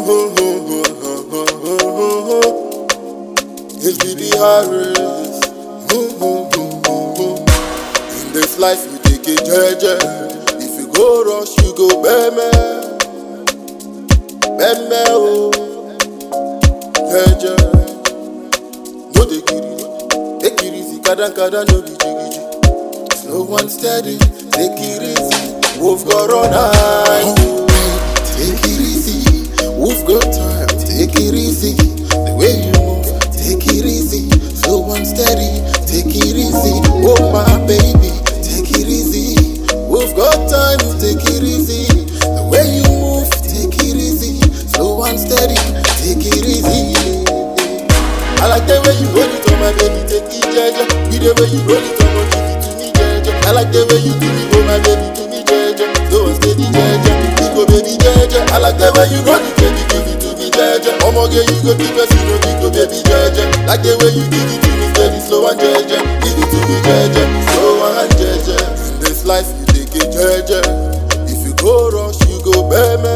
It's BB Harris. In this life you take it jeje. If you go rush, you go beme. Beme oh, jeje. No take it easy. Kada no be jiggy. Slow and steady, take it easy. Wolf got run high. Take it easy. Wolf got time. Take it easy. The way you move, take it easy. Slow and steady, take it easy. Oh my baby, take it easy. Wolf got time. Take it easy. The way you move, take it easy. Slow and steady, take it easy. I like the way you hold it on my baby, take it jeje. With the way you hold it on my give it to me jeje. I like the way you do me, oh my baby, to me jeje. Slow and steady jeje, you go baby jeje. I like the way you hold it, baby, give it to me jeje. Omo girl, you go keep us, you know, you go baby jeje. Like the way you give it to me steady, slow and jeje. Give it to me jeje, slow and jeje. In this life you take it jeje. If you go rush, you go beme.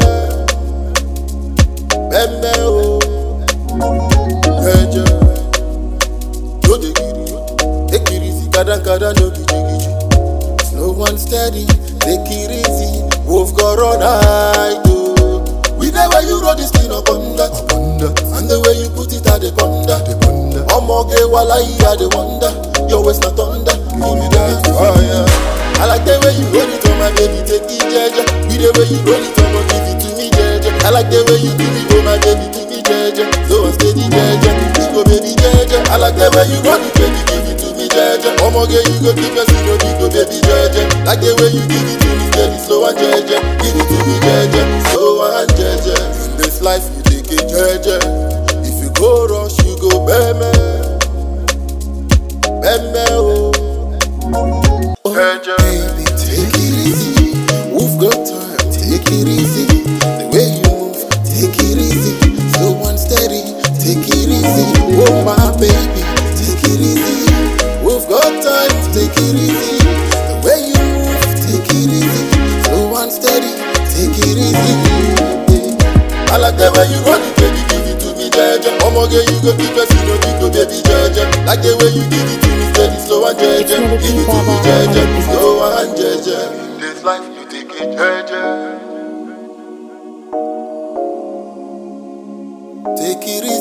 Beme oh, jeje. No take it easy, kada no be jiggy. Slow and steady, take it easy. Wolf got run high too. With the way you roll this thing upon that, and the way you put it at the ponder. Omo girl, while I hear the wonder, your waist not thunder. Give me that fire. I like the way you roll it on my baby, take it jeje. With the way you roll it on, give it to me jeje. I like the way you do it, oh my baby, to me jeje. So and steady jeje, you go baby jeje. I like the way you roll it, baby, give it to me jeje. Omo girl, you go keep us, you know, you go baby jeje. Like the way you give it to me steady, slow and jeje. Give it to me jeje, slow and jeje. In this life you take it jeje. If you go rush, you go beme. Beme oh, jeje. Baby, take it easy. We've got time, take it easy. The way you move, take it easy. Slow and steady, take it easy. Oh my baby, take it easy. We've got time, take it easy. The way you move, take it easy. Slow and steady, take it easy. I like the way you run it, baby, give it to me jeje. Omo girl, you go keep us, you know, you go baby jeje. Like the way you give it to me steady, slow and jeje. Give it to me jeje, slow and jeje. In this life you take it jeje. Take it easy.